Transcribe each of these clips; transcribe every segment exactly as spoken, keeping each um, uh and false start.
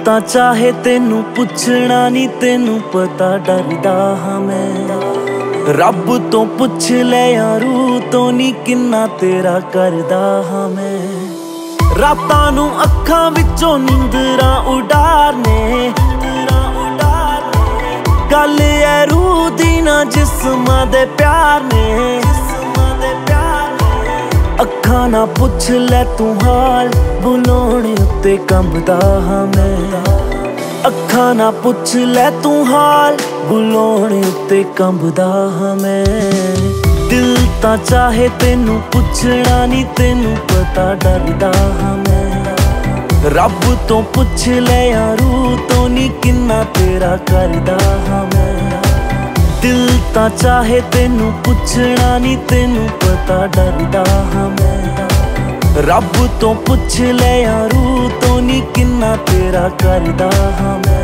ਤਾਂ ਚਾਹੇ ਤੈਨੂੰ ਪੁੱਛਣਾ ਨੀ, ਤੈਨੂੰ ਪਤਾ ਡਰਦਾ ਹਾਂ ਮੈਂ। ਰੱਬ ਤੋਂ ਪੁੱਛ ਲੈ ਯਾਰੂ ਤੋਂ ਨੀ, ਕਿੰਨਾ ਤੇਰਾ ਕਰਦਾ ਹਾਂ ਮੈਂ। ਰਾਤਾਂ ਨੂੰ ਅੱਖਾਂ ਵਿੱਚੋਂ ਨੀਂਦਰਾਂ ਉਡਾਰਨੇ, ਗੱਲ ਐ ਰੂਹ ਦੀ ਨਾ ਜਿਸਮਾਂ ਦੇ ਪਿਆਰ ਨੇ। ਅੱਖਾਂ ਨਾ ਪੁੱਛ ਲੈ ਤੂੰ ਹਾਲ, ਬੁਲਾਉਣ ਉੱਤੇ ਕੰਬਦਾ ਹਾਂ ਮੈਂ। ਅੱਖਾਂ ਨਾ ਪੁੱਛ ਲੈ ਤੂੰ ਹਾਲ, ਬੁਲਾਉਣ ਉੱਤੇ ਕੰਬਦਾ ਹਾਂ ਮੈਂ। ਦਿਲ ਤਾਂ ਚਾਹੇ ਤੈਨੂੰ ਪੁੱਛਣਾ ਨੀ, ਤੈਨੂੰ ਪਤਾ ਡਰਦਾ ਹਾਂ ਮੈਂ। ਰੱਬ ਤੋਂ ਪੁੱਛ ਲੈ ਯਾਰੂ ਤੋਂ ਨੀ, ਕਿੰਨਾ ਤੇਰਾ ਕਰਦਾ ਹਾਂ ਮੈਂ। ਦਿਲ ਤਾਂ ਚਾਹੇ ਤੈਨੂੰ ਪੁੱਛਣਾ ਨੀ, ਤੈਨੂੰ ਪਤਾ ਡਰਦਾ ਹਾਂ ਮੈਂ। ਰੱਬ ਤੋਂ ਪੁੱਛ ਲੈ ਯਾਰੂ ਤੋਂ ਨੀ, ਕਿੰਨਾ ਤੇਰਾ ਕਰਦਾ ਹਾਂ ਮੈਂ।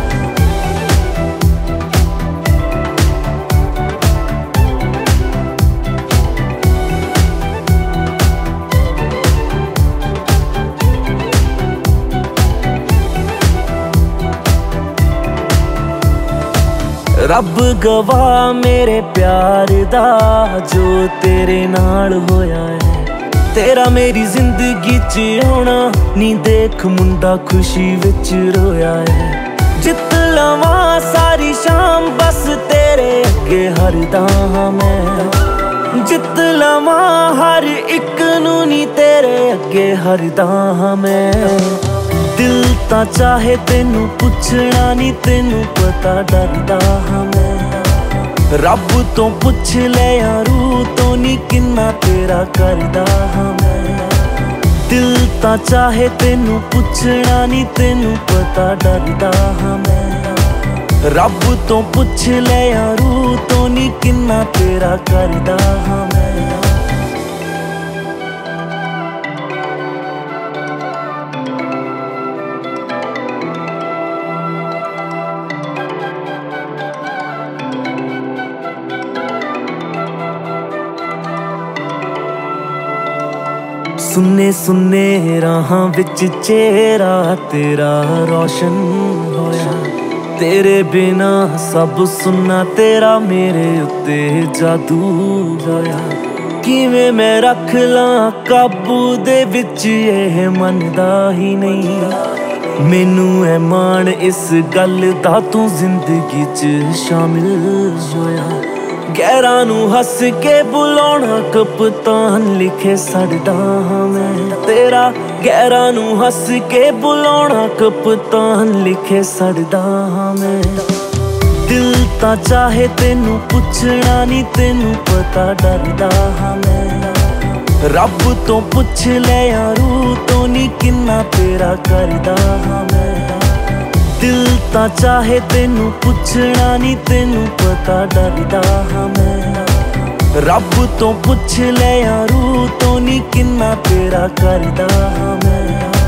ਰੱਬ ਗਵਾਹ ਮੇਰੇ ਪਿਆਰ ਦਾ, ਜੋ ਤੇਰੇ ਨਾਲ ਹੋਇਆ ਹੈ। ਤੇਰਾ ਮੇਰੀ ਜ਼ਿੰਦਗੀ 'ਚ ਆਉਣਾ ਨੀ, ਦੇਖ ਮੁੰਡਾ ਖੁਸ਼ੀ ਵਿੱਚ ਰੋਇਆ ਹੈ। ਜਿੱਤ ਲਵਾਂ ਸਾਰੀ ਸ਼ਾਮ ਬਸ ਤੇਰੇ ਅੱਗੇ ਹਰਦਾ ਹਾਂ ਮੈਂ। ਜਿੱਤ ਲਵਾਂ ਹਰ ਇੱਕ ਨੂੰ ਨੀ, ਤੇਰੇ ਅੱਗੇ ਹਰਦਾ ਹਾਂ ਮੈਂ। ਦਿਲ ਤਾਂ ਚਾਹੇ ਤੈਨੂੰ ਪੁੱਛਣਾ ਨੀ, ਤੈਨੂੰ ਪਤਾ ਡਰਦਾ ਹਾਂ ਮੈਂ। ਰੱਬ ਤੋਂ ਪੁੱਛ ਲੈ ਯਾਰੂ ਤੋਂ ਨੀ, ਕਿੰਨਾ ਤੇਰਾ ਕਰਦਾ ਹਾਂ ਮੈਂ। ਦਿਲ ਤਾਂ ਚਾਹੇ ਤੈਨੂੰ ਪੁੱਛਣਾ ਨੀ, ਤੈਨੂੰ ਪਤਾ ਡਰਦਾ ਹਾਂ ਮੈਂ। ਰੱਬ ਤੋਂ ਪੁੱਛ ਲੈ ਯਾਰੂ ਤੋਂ ਨੀ, ਕਿੰਨਾ ਤੇਰਾ ਕਰਦਾ ਹਾਂ ਮੈਂ। ਸੁੰਨੇ ਸੁੰਨੇ ਰਾਹਾਂ ਵਿੱਚ ਚਿਹਰਾ ਤੇਰਾ ਰੌਸ਼ਨ ਹੋਇਆ। ਤੇਰੇ ਬਿਨਾ ਸਭ ਸੁੰਨਾ, ਤੇਰਾ ਮੇਰੇ ਉੱਤੇ ਜਾਦੂ ਹੋਇਆ। ਕਿਵੇਂ ਮੈਂ ਰੱਖ ਲਾਂ ਕਾਬੂ ਦੇ ਵਿੱਚ, ਇਹ ਮੰਨਦਾ ਹੀ ਨਹੀਂ। ਮੈਨੂੰ ਐ ਮਾਣ ਇਸ ਗੱਲ ਦਾ, ਤੂੰ ਜ਼ਿੰਦਗੀ 'ਚ ਸ਼ਾਮਿਲ ਹੋਇਆ। ਗੈਰਾਂ ਨੂੰ ਹੱਸ ਕੇ ਬੁਲਾਉਣਾ ਕਪਤਾਨ, ਲਿਖੇ ਛੱਡਦਾ ਹਾਂ ਮੈਂ ਤੇਰਾ। ਗੈਰਾਂ ਨੂੰ ਹੱਸ ਕੇ ਬੁਲਾਉਣਾ ਕਪਤਾਨ, ਲਿਖੇ ਛੱਡਦਾ ਹਾਂ ਮੈਂ। ਦਿਲ ਤਾਂ ਚਾਹੇ ਤੈਨੂੰ ਪੁੱਛਣਾ ਨੀ, ਤੈਨੂੰ ਪਤਾ ਡਰਦਾ ਹਾਂ ਮੈਂ। ਰੱਬ ਤੋਂ ਪੁੱਛ ਲੈ ਯਾਰੂ ਤੋਂ ਨੀ, ਕਿੰਨਾ ਤੇਰਾ ਕਰਦਾ ਹਾਂ ਮੈਂ। ਦਿਲ ਤਾਂ ਚਾਹੇ ਤੈਨੂੰ ਪੁੱਛਣਾ ਨੀ, ਤੈਨੂੰ ਪਤਾ ਡਰਦਾ ਹਾਂ ਮੈਂ। ਰੱਬ ਤੋਂ ਪੁੱਛ ਲੈ ਯਾਰੂ ਤੋਂ ਨੀ, ਕਿੰਨਾ ਤੇਰਾ ਕਰਦਾ ਹਾਂ ਮੈਂ।